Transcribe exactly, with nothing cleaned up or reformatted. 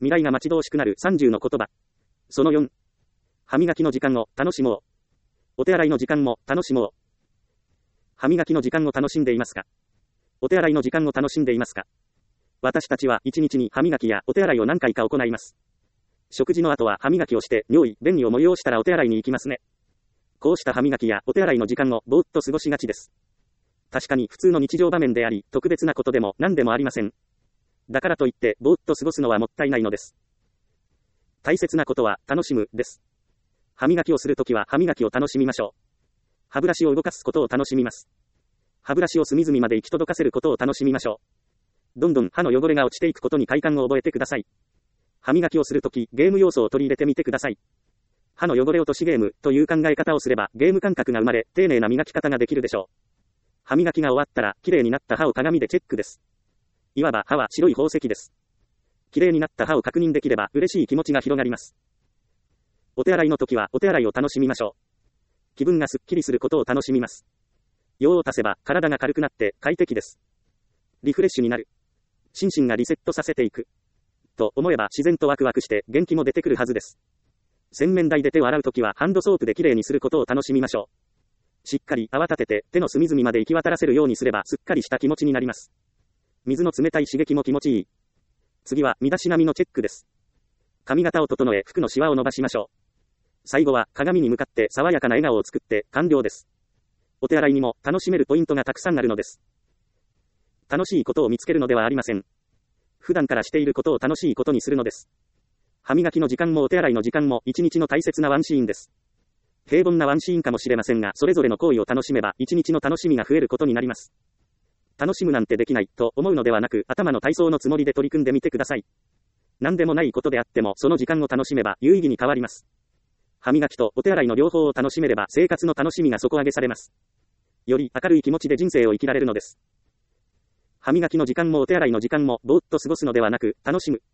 未来が待ち遠しくなるさんじゅうの言葉。そのよん。歯磨きの時間を楽しもう。お手洗いの時間も楽しもう。歯磨きの時間を楽しんでいますか？お手洗いの時間を楽しんでいますか？私たちはいちにちに歯磨きやお手洗いを何回か行います。食事の後は歯磨きをして尿意、便意を催したらお手洗いに行きますね。こうした歯磨きやお手洗いの時間をぼーっと過ごしがちです。確かに普通の日常場面であり、特別なことでも何でもありません。だからといってぼーっと過ごすのはもったいないのです。大切なことは楽しむです。歯磨きをするときは歯磨きを楽しみましょう。歯ブラシを動かすことを楽しみます。歯ブラシを隅々まで行き届かせることを楽しみましょう。どんどん歯の汚れが落ちていくことに快感を覚えてください。歯磨きをするとき、ゲーム要素を取り入れてみてください。歯の汚れ落としゲームという考え方をすれば、ゲーム感覚が生まれ、丁寧な磨き方ができるでしょう。歯磨きが終わったら、綺麗になった歯を鏡でチェックです。いわば歯は白い宝石です。綺麗になった歯を確認できれば、嬉しい気持ちが広がります。お手洗いの時は、お手洗いを楽しみましょう。気分がすっきりすることを楽しみます。用を足せば、体が軽くなって快適です。リフレッシュになる。心身がリセットさせていく。と思えば自然とワクワクして元気も出てくるはずです。洗面台で手を洗うときはハンドソープできれいにすることを楽しみましょう。しっかり泡立てて手の隅々まで行き渡らせるようにすればすっかりした気持ちになります。水の冷たい刺激も気持ちいい。次は身だしなみのチェックです。髪型を整え服のシワを伸ばしましょう。最後は鏡に向かって爽やかな笑顔を作って完了です。お手洗いにも楽しめるポイントがたくさんあるのです。楽しいことを見つけるのではありません。普段からしていることを楽しいことにするのです。歯磨きの時間もお手洗いの時間も一日の大切なワンシーンです。平凡なワンシーンかもしれませんが、それぞれの行為を楽しめば一日の楽しみが増えることになります。楽しむなんてできないと思うのではなく、頭の体操のつもりで取り組んでみてください。何でもないことであっても、その時間を楽しめば有意義に変わります。歯磨きとお手洗いの両方を楽しめれば生活の楽しみが底上げされます。より明るい気持ちで人生を生きられるのです。歯磨きの時間もお手洗いの時間もぼーっと過ごすのではなく、楽しむ。